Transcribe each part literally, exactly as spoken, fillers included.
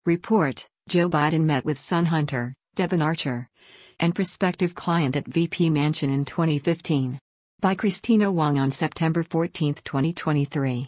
Report: Joe Biden met with son Hunter, Devon Archer, and prospective client at V P Mansion in twenty fifteen. By Christina Wong on September fourteenth, twenty twenty-three.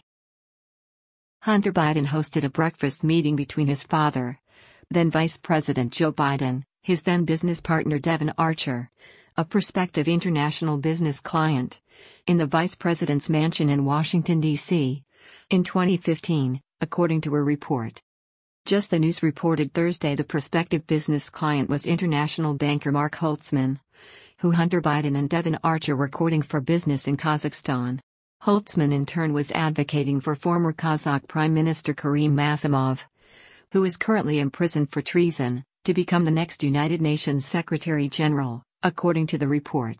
Hunter Biden hosted a breakfast meeting between his father, then Vice President Joe Biden, his then business partner Devon Archer, a prospective international business client, in the Vice President's mansion in Washington, D C, in twenty fifteen, according to a report. Just the News reported Thursday the prospective business client was international banker Mark Holtzman, who Hunter Biden and Devon Archer were courting for business in Kazakhstan. Holtzman in turn was advocating for former Kazakh Prime Minister Karim Masimov, who is currently imprisoned for treason, to become the next United Nations Secretary General, according to the report.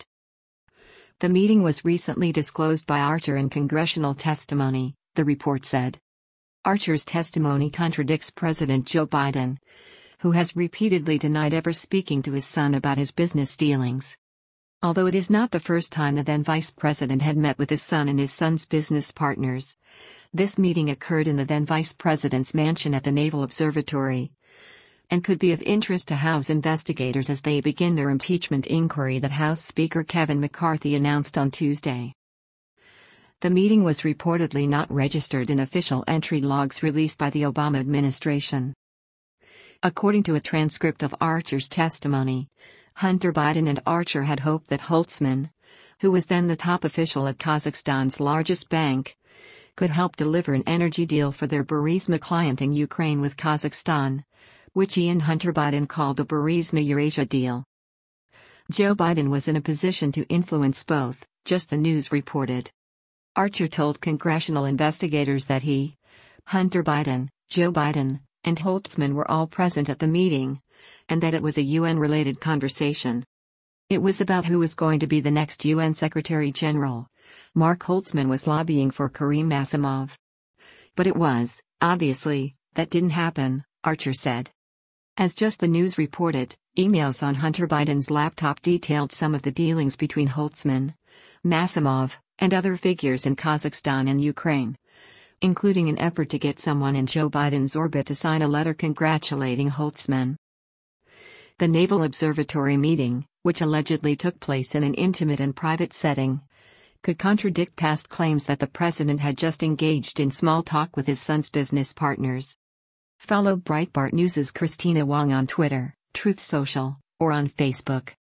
The meeting was recently disclosed by Archer in congressional testimony, the report said. Archer's testimony contradicts President Joe Biden, who has repeatedly denied ever speaking to his son about his business dealings. Although it is not the first time the then vice president had met with his son and his son's business partners, this meeting occurred in the then vice president's mansion at the Naval Observatory, and could be of interest to House investigators as they begin their impeachment inquiry that House Speaker Kevin McCarthy announced on Tuesday. The meeting was reportedly not registered in official entry logs released by the Obama administration. According to a transcript of Archer's testimony, Hunter Biden and Archer had hoped that Holtzman, who was then the top official at Kazakhstan's largest bank, could help deliver an energy deal for their Burisma client in Ukraine with Kazakhstan, which he and Hunter Biden called the Burisma Eurasia deal. Joe Biden was in a position to influence both, Just the News reported. Archer told congressional investigators that he, Hunter Biden, Joe Biden, and Holtzman were all present at the meeting, and that it was a U N-related conversation. It was about who was going to be the next U N Secretary General. Mark Holtzman was lobbying for Karim Masimov. But it was, obviously, that didn't happen, Archer said. As Just the News reported, emails on Hunter Biden's laptop detailed some of the dealings between Holtzman, Masimov, and other figures in Kazakhstan and Ukraine, including an effort to get someone in Joe Biden's orbit to sign a letter congratulating Holtzman. The Naval Observatory meeting, which allegedly took place in an intimate and private setting, could contradict past claims that the president had just engaged in small talk with his son's business partners. Follow Breitbart News' Christina Wong on Twitter, Truth Social, or on Facebook.